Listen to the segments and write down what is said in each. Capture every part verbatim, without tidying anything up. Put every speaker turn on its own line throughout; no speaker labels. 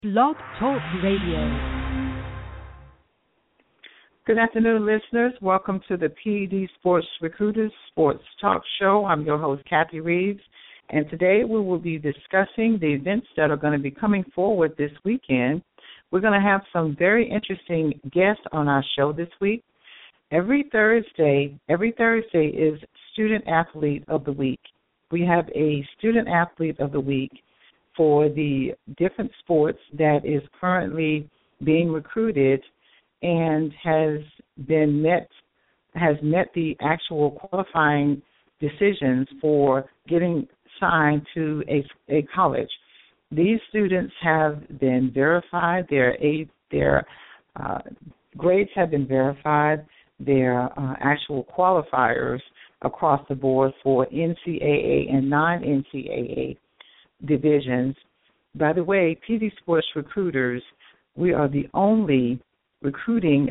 Blog Talk Radio.
Good afternoon, listeners. Welcome to the P D Sports Recruiters Sports Talk Show. I'm your host, Kathy Reeves, and today we will be discussing the events that are going to be coming forward this weekend. We're going to have some very interesting guests on our show this week. Every Thursday, every Thursday is Student Athlete of the Week. We have a Student Athlete of the Week for the different sports that is currently being recruited and has been met has met the actual qualifying decisions for getting signed to a, a college. These students have been verified. Their a, their uh, grades have been verified. Their uh, actual qualifiers across the board for N C double A and non-N C double A divisions. By the way, P D Sports Recruiters, we are the only recruiting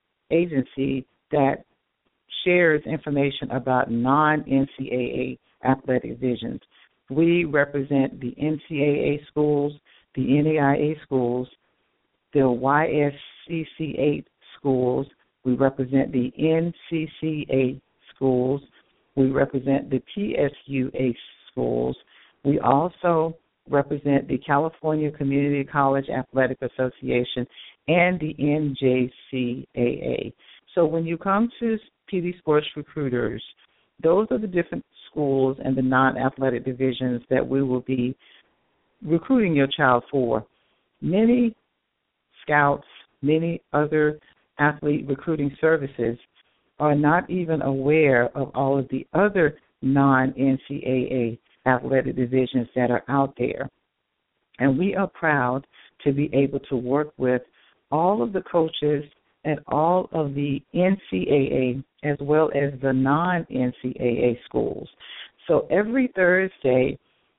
agency that shares information about non-N C double A athletic divisions. We represent the N C double A schools, the N A I A schools, the Y S C C A schools. We represent the N C C A schools. We represent the P S U A schools. We also represent the California Community College Athletic Association and the N J C A A. So when you come to P D Sports Recruiters, those are the different schools and the non-athletic divisions that we will be recruiting your child for. Many scouts, many other athlete recruiting services are not even aware of all of the other non-N C double A athletic divisions that are out there. And we are proud to be able to work with all of the coaches at all of the N C double A as well as the non-N C double A schools. So every Thursday,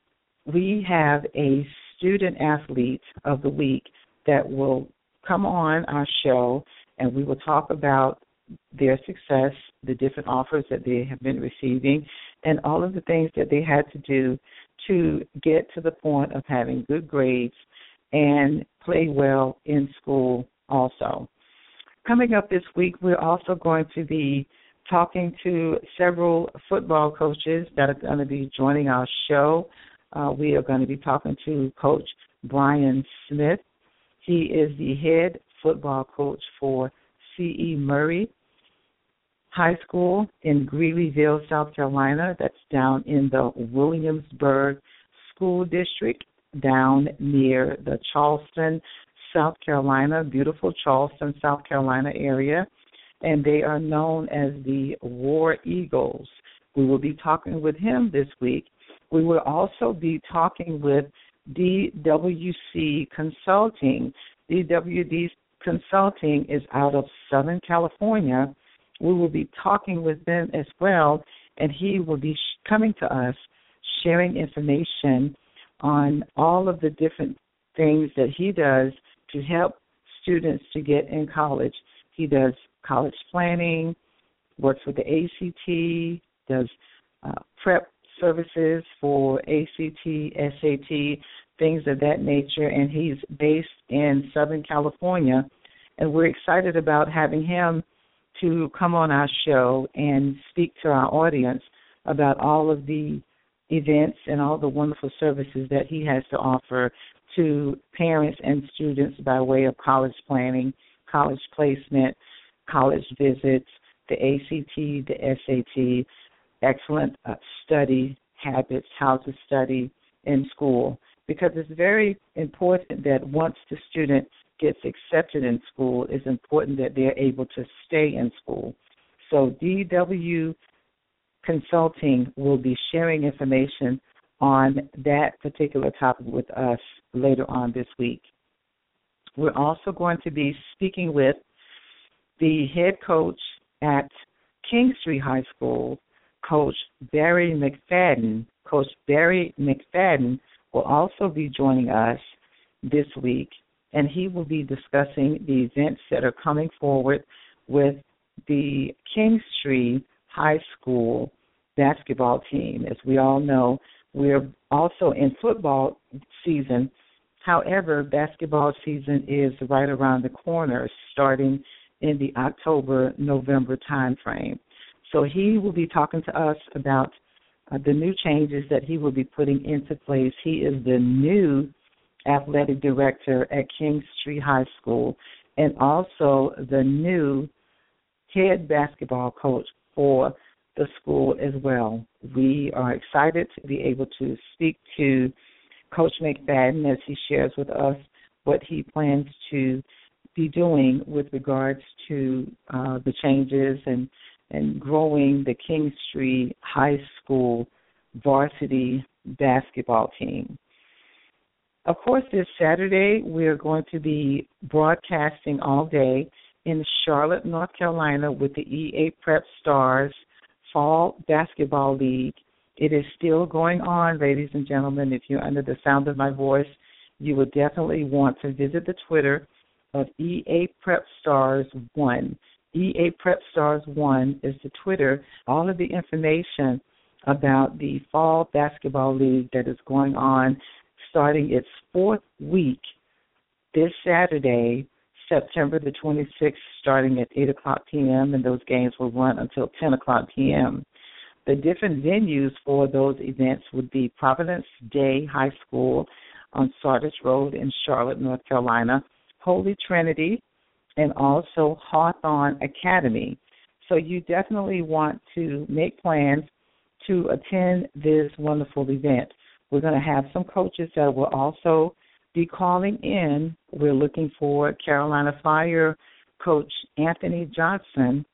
we have a student athlete of the week that will come on our show, and we will talk about their success, the different offers that they have been receiving, and all of the things that they had to do to get to the point of having good grades and play well in school also. Coming up this week, we're also going to be talking to several football coaches that are going to be joining our show. Uh, we are going to be talking to Coach Brian Smith. He is the head football coach for C E. Murray High School in Greeleyville, South Carolina. That's down in the Williamsburg School District, down near the Charleston, South Carolina, beautiful Charleston, South Carolina area. And they are known as the War Eagles. We will be talking with him this week. We will also be talking with D W C Consulting. D W D Consulting is out of Southern California. We will be talking with them as well, and he will be sh- coming to us, sharing information on all of the different things that he does to help students to get in college. He does college planning, works with the A C T, does uh, prep services for A C T, S A T, things of that nature, and he's based in Southern California. And we're excited about having him to come on our show and speak to our audience about all of the events and all the wonderful services that he has to offer to parents and students by way of college planning, college placement, college visits, the A C T, the S A T, excellent uh, study habits, how to study in school, because it's very important that once the student gets accepted in school, it's important that they're able to stay in school. So D W Consulting will be sharing information on that particular topic with us later on this week. We're also going to be speaking with the head coach at Kingstree High School, Coach Barry McFadden. Coach Barry McFadden will also be joining us this week, and he will be discussing the events that are coming forward with the Kingstree High School basketball team. As we all know, we're also in football season However, basketball season is right around the corner, starting in the October, November timeframe. So he will be talking to us about uh, the new changes that he will be putting into place. He is the new athletic director at King Street High School and also the new head basketball coach for the school as well. We are excited to be able to speak to Coach McFadden as he shares with us what he plans to be doing with regards to uh, the changes and, and growing the King Street High School varsity basketball team. Of course, this Saturday we are going to be broadcasting all day in Charlotte, North Carolina with the E A Prep Stars Fall Basketball League. It is still going on, ladies and gentlemen. If you're under the sound of my voice, you would definitely want to visit the Twitter of E A Prep Stars one. E A Prep Stars one is the Twitter. All of the information about the Fall Basketball League that is going on, starting its fourth week this Saturday, September the twenty-sixth, starting at eight o'clock p.m., and those games will run until ten o'clock p.m. The different venues for those events would be Providence Day High School on Sardis Road in Charlotte, North Carolina, Holy Trinity, and also Hawthorne Academy. So you definitely want to make plans to attend this wonderful event. We're going to have some coaches that will also be calling in. We're looking for Carolina Fire coach Anthony Johnson,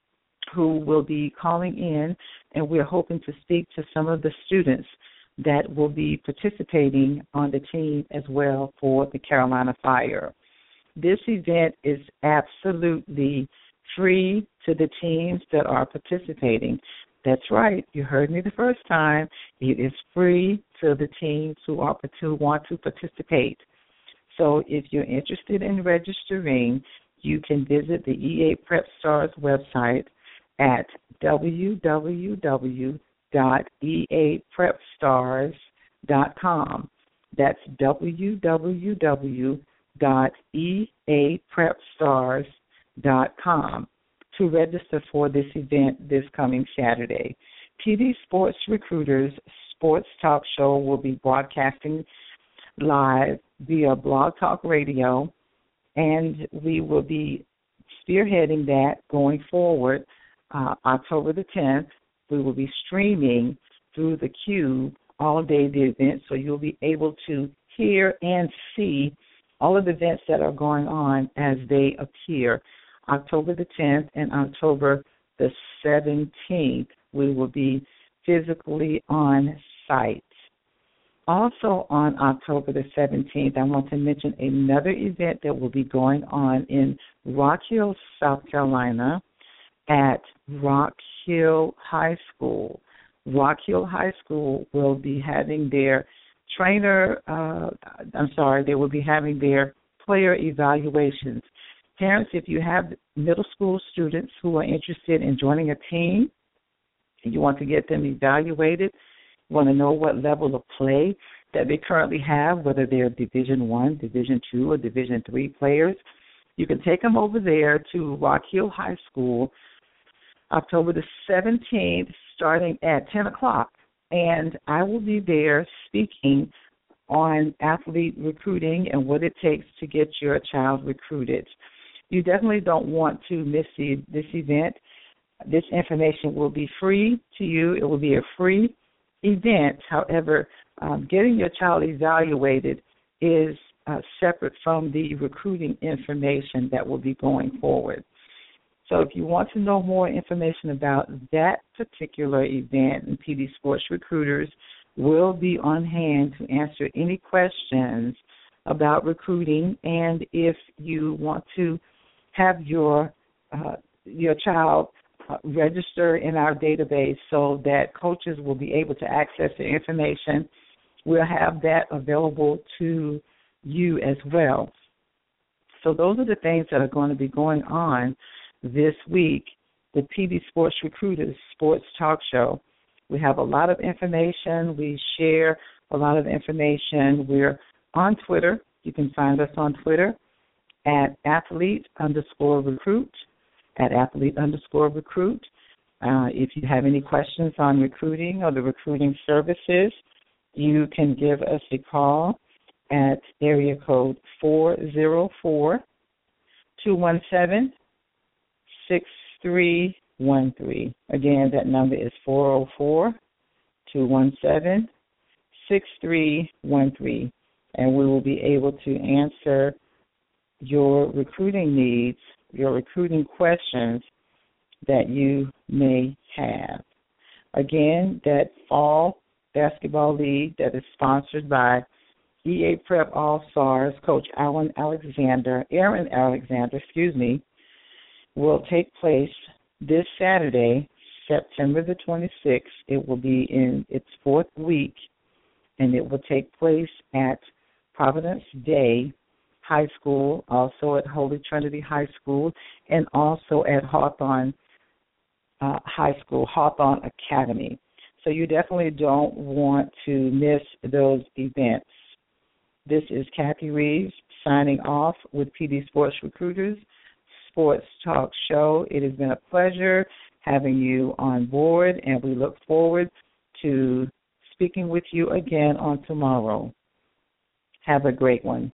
who will be calling in, and we're hoping to speak to some of the students that will be participating on the team as well for the Carolina Fire. This event is absolutely free to the teams that are participating. That's right. You heard me the first time. It is free to the teams who are who want to participate. So if you're interested in registering, you can visit the E A Prep Stars website at w w w dot e a prep stars dot com. That's w w w dot e a prep stars dot com to register for this event this coming Saturday. P D Sports Recruiters Sports Talk Show will be broadcasting live via Blog Talk Radio, and we will be spearheading that going forward uh, October the tenth. We will be streaming through the Cube all day the event, so you'll be able to hear and see all of the events that are going on as they appear. October the tenth and October the seventeenth, we will be physically on site. Also on October the seventeenth, I want to mention another event that will be going on in Rock Hill, South Carolina at Rock Hill High School. Rock Hill High School will be having their trainer, uh, I'm sorry, they will be having their player evaluations. Parents, if you have middle school students who are interested in joining a team and you want to get them evaluated, you want to know what level of play that they currently have, whether they're Division One, Division Two, or Division Three players, you can take them over there to Rock Hill High School October the seventeenth, starting at ten o'clock. And I will be there speaking on athlete recruiting and what it takes to get your child recruited. You definitely don't want to miss the, this event. This information will be free to you. It will be a free event. However, um, getting your child evaluated is uh, separate from the recruiting information that will be going forward. So if you want to know more information about that particular event, and P D Sports Recruiters will be on hand to answer any questions about recruiting, and if you want to have your uh, your child uh, register in our database so that coaches will be able to access the information, we'll have that available to you as well. So those are the things that are going to be going on this week, the P D Sports Recruiters Sports Talk Show. We have a lot of information. We share a lot of information. We're on Twitter. You can find us on Twitter at athlete underscore recruit, at athlete underscore recruit. Uh, if you have any questions on recruiting or the recruiting services, you can give us a call at area code four zero four, two one seven, six three one three. Again, that number is four zero four, two one seven, six three one three, and we will be able to answer your recruiting needs, your recruiting questions that you may have. Again, that fall basketball league that is sponsored by E A Prep All-Stars, Coach Alan Alexander, Aaron Alexander, excuse me, will take place this Saturday, September the twenty-sixth. It will be in its fourth week, and it will take place at Providence Day High School, also at Holy Trinity High School, and also at Hawthorne uh, High School, Hawthorne Academy. So you definitely don't want to miss those events. This is Kathy Reeves signing off with P D Sports Recruiters Sports Talk Show. It has been a pleasure having you on board, and we look forward to speaking with you again on tomorrow. Have a great one.